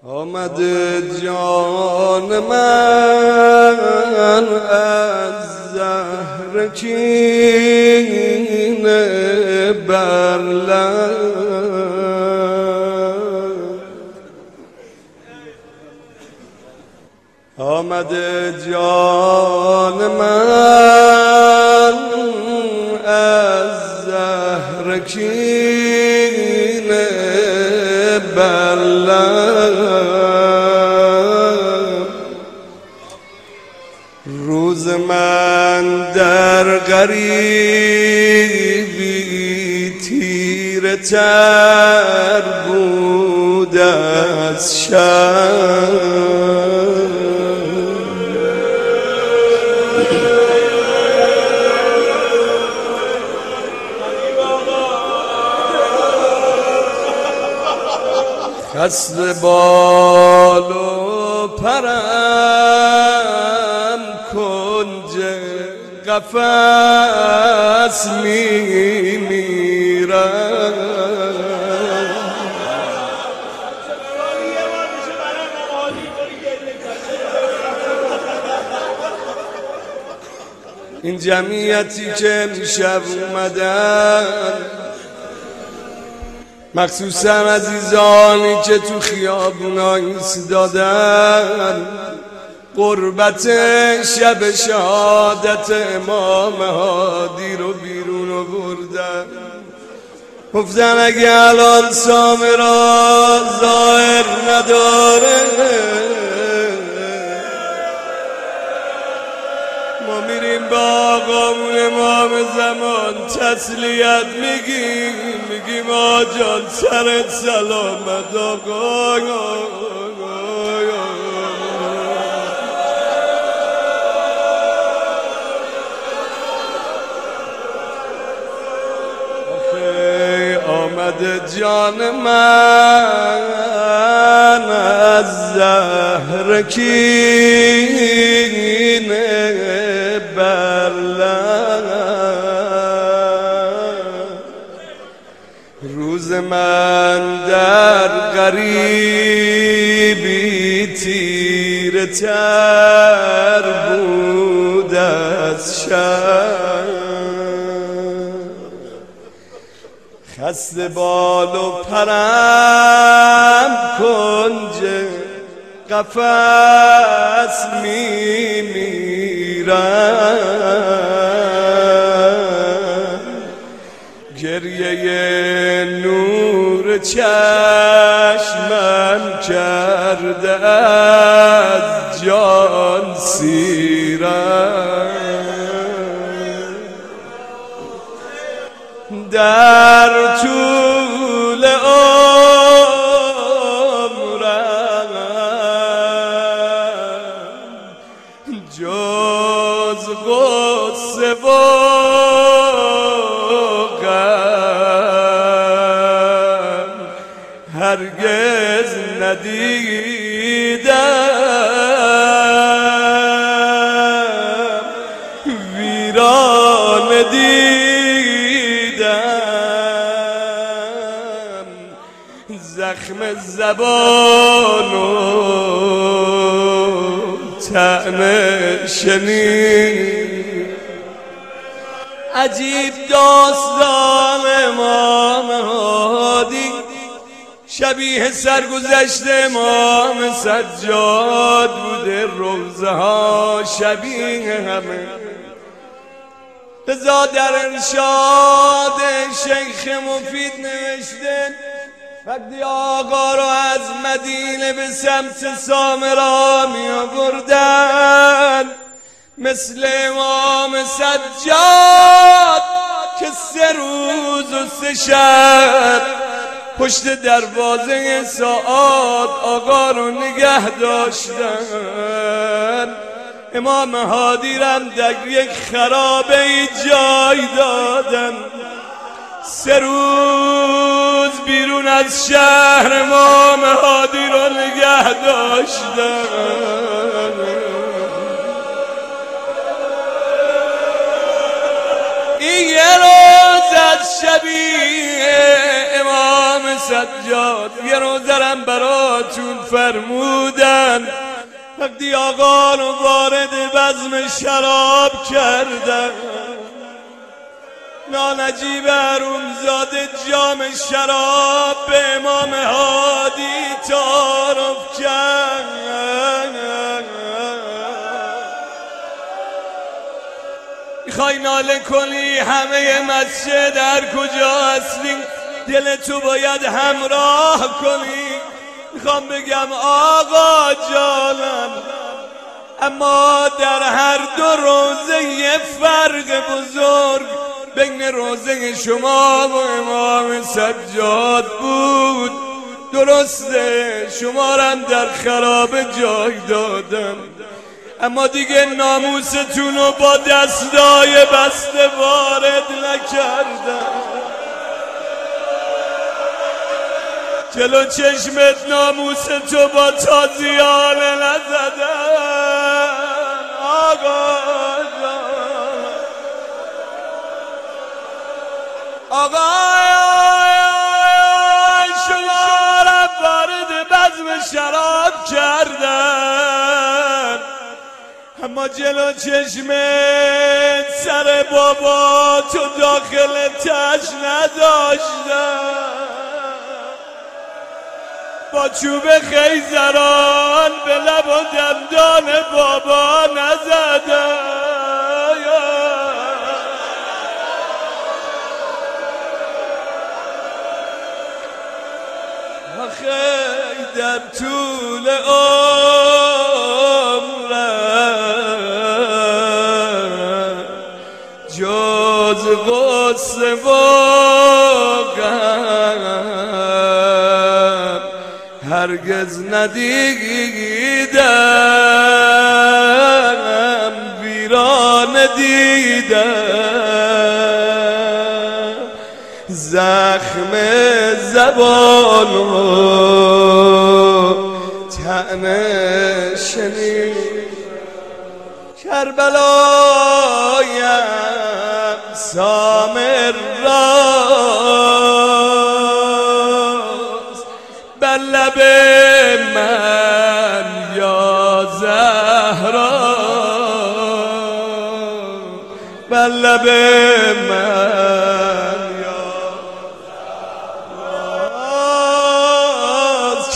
آمده جان من از زهر کینه بر لب، آمده جان من از زهر کینه بر لب، روز من در غریبی تیره تر بود از شب، خسته بال و پرم کنج قفس میمیرم، این جمعیتی که امشب اومدن، مخصوصا عزیزانی که تو خیابونا ایستادن، قربت شب شهادت امام هادی رو بیرون آوردن، گفتن اگه الان سامرا ظاهر نداره ما میریم با آقامون امام زمان تسلیت میگیم آجان سرت سلامت آقا. آمده جان من از زهر کینه بر لب، روز من در غریبی تیره تر بود از شب، خسته بال و پرم کنج قفس میمیرم، گریه نور چشمم کرده از جان سیرم، در طول عمرم جز غصه و غم هرگز ندیدم، ویران زخم زبان و طعم شنید، عجیب داستان امام هادی شبیه سرگذشت امام سجاد بوده، روزه ها شبیه همه، لذا در ارشاد شیخ مفید نوشته وقتی آقا را از مدینه به سمت سامرا می آوردن، مثل امام سجاد که 3 روز و 3 شب پشت دروازه ساعات آقا رو نگه داشتن، امام هادی رم در یک خرابه جای دادن، 3 روز بیرون از شهر امام هادی رو نگه داشتن، این یه روز از شبیه امام سجاد، یه روز دارم برات آقاتون فرمودن وقتی آقا رو وارد بزم شراب کردن نانجیب حرومزاده جام شراب به امام هادی تعارف کرد. میخوای ناله کنی همه مسجد هر کجا هستی دل تو باید همراه کنی. میخوام بگم آقا جانم اما در هر دو روزه یه فرق بزرگ بین روزه شما و امام سجاد بود. درسته شما رم در خرابه جای دادم اما دیگه ناموستون رو با دستای بسته وارد نکردم. جلو چشمت ناموستو با تازیانه نزدم. آقا شما را وارد بزم شراب کردن اما جلو چشمت سر بابا تو داخل تش نداشتن. با چوب خیزران به لب و دندان بابا نزدن. آخه در طول جز غصه و غم هرگز ندیدم ویران دیدم زخم زبان و طعنه شنید کربلایم سامر راست بر لب من یا زهرا بر لب من یا زهرا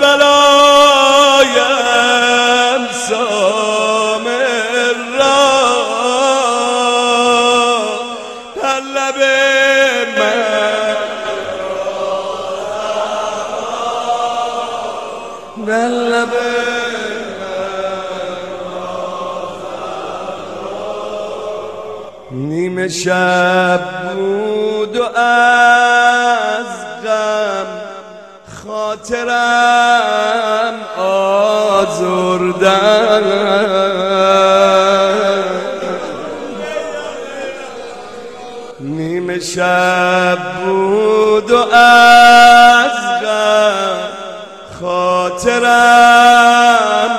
کربلایم سامر راست بر لب من بر لب نیمه شب بود و از غم خاطرم آزردن. نیمه شب بود و از غم خاطرم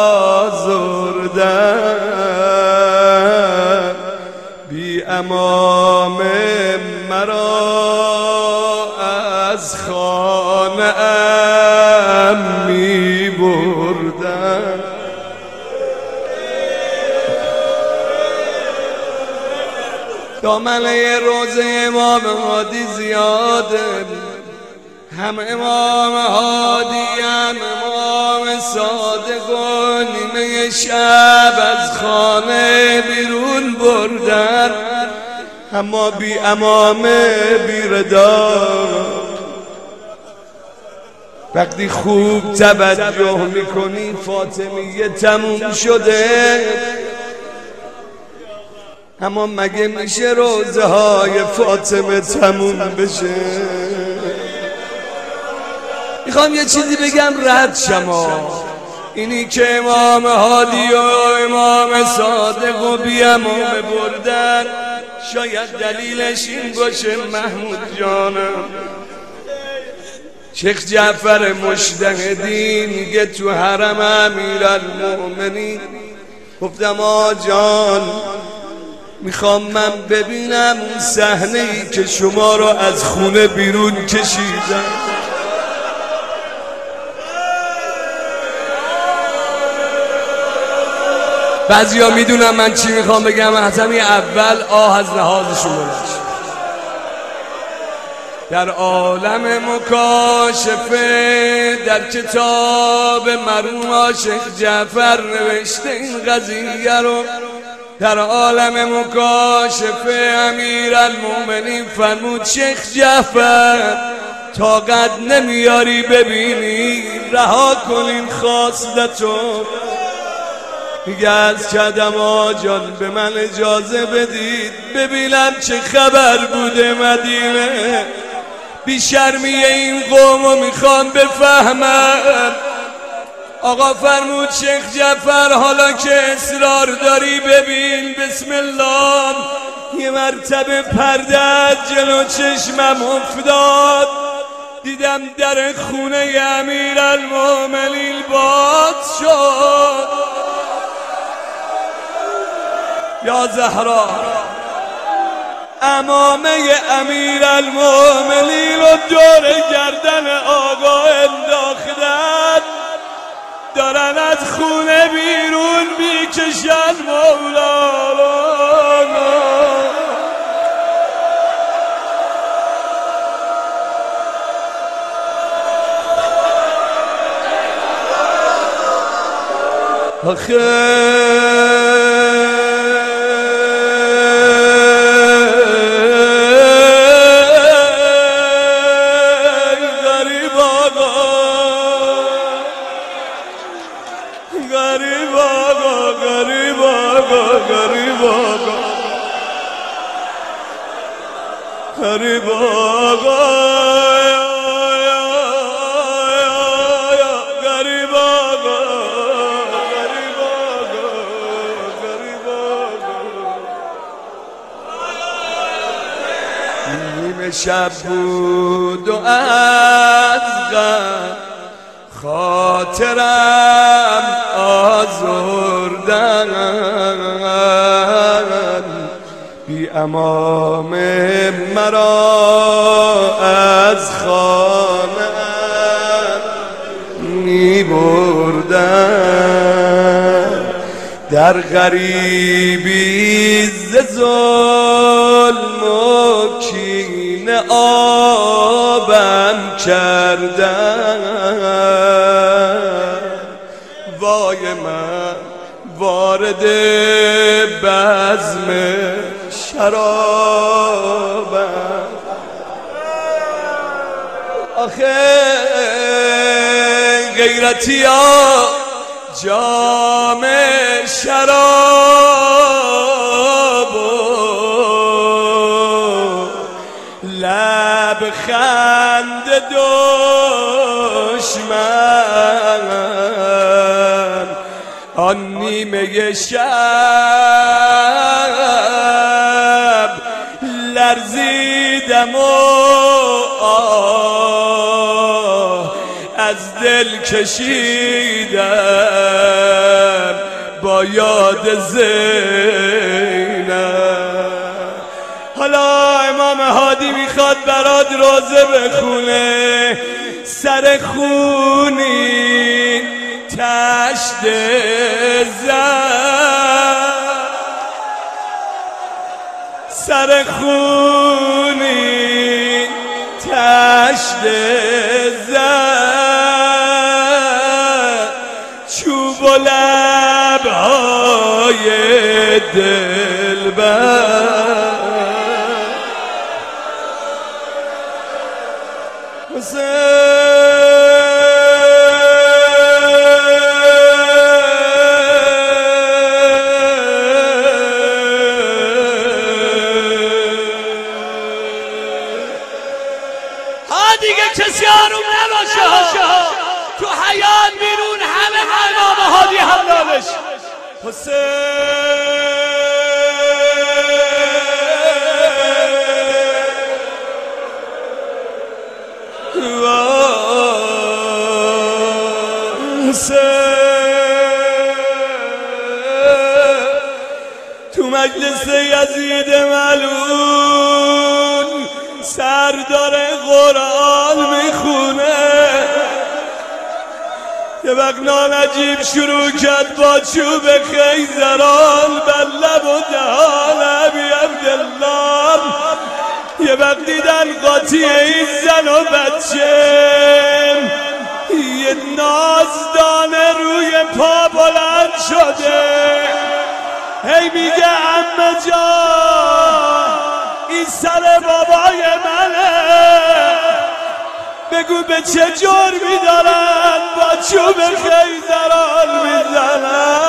آزردن. بی امام مرا از خانه ام می بردن. دامنه روزه امام هادی زیاده هم امام هادی هم امام صادق و نیمه شب از خانه بیرون بردن اما بی امامه بی ردا. وقتی خوب توجه میکنی فاطمیه تموم شده اما مگه میشه روزه های فاطمه تموم بشه؟ میخوام یه چیزی بگم رد شما اینی که امام هادی و امام صادق و بی امامه بردن شاید دلیلش این باشه محمود جانم. شیخ جعفر مجتهدی میگه تو حرم امیرالمؤمنین گفتم آجان میخوام من ببینم اون صحنه‌ای که شما رو از خونه بیرون کشیدن. بعضیا میدونم من چی میخوام بگم، از همین اول آه از لحاظشون بلند. در عالم مکاشفه در کتاب مرحوم عاشق جعفر نوشته این قضیه رو. در عالم مکاشفه امیرالمومنین فرمود شیخ جعفر طاقت نمیاری ببینی، رها کنین خاصلتو. میگه از کدم آجان به من اجازه بدید ببینم چه خبر بوده مدینه. بیشرمی این قومو میخوام بفهمم. آقا فرمود شیخ جعفر حالا که اصرار داری ببین بسم الله. یه مرتبه پرده از جلو چشمم افتاد، دیدم در خونه امیرالمومنین باز شد. یا زهرا امامه امیرالمومنین رو دور گردن آقا انداختن، دارن از خونه بیرون میکشن مولانا. غریب آقا غریب آقا غریب آقا غریب آقا. نیمه شب بود و از غم خاطرم آزردن، بی امام مرا از خانه می بردن. در غریبی ز ظلم و کینه آبم کردن. وای من وارد بزم شرابم، آخه غیرتی ها جام شراب و لب خند دشمن. آن نیمه شب لرزیدم و آه از دل کشیدم با یاد زینب. حالا امام هادی میخواد برات روزه بخونه، سر خونی تشت زن، سر خونی تشت زن، چوب و لبهای دلبر. دیگه کسی آروم نباشه، تو حیات بیرون همه امام هادی حلالش. تو مجلس یزید ملعون سردار قرآن میخونه، یه وقت نجیب شروع کرد با چوب خیزران بر لب و دهان ابی عبدالله. یه وقت دیدن قاطی این زن و بچه یه نازدانه روی پا بلند شده، هی میگه عمه جان این سر بابای منه، بگو به چه جرمی دارن با چوب خیزران میزنن.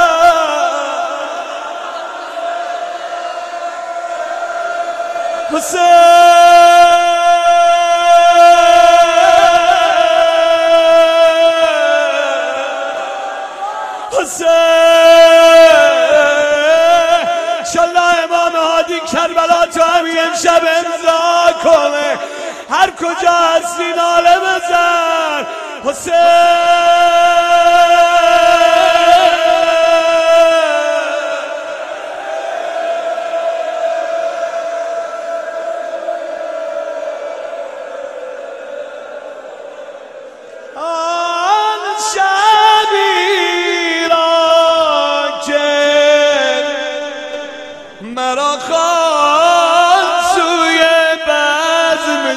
انشالله امام هادی کربلا تو همین امشب امضا کنه، هر کجا هستی ناله بزن حسین. مرا خواند سوی بزم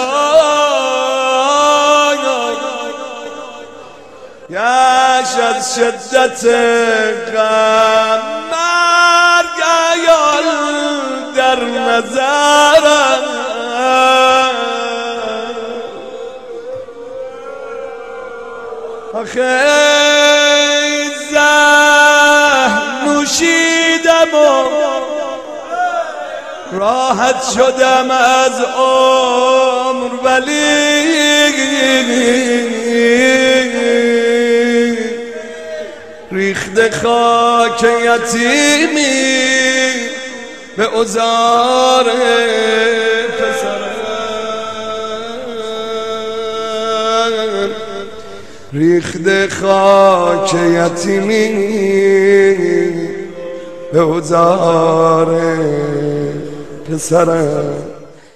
شراب، گشت از شدت غم مرگ عیان در نظرم. آخه زهر نوشیدم و راحت شدم از عمر، ولی ریخت خاک یتیمی به عذار پسرم، ریخت خاک یتیمی به عذار پسرم.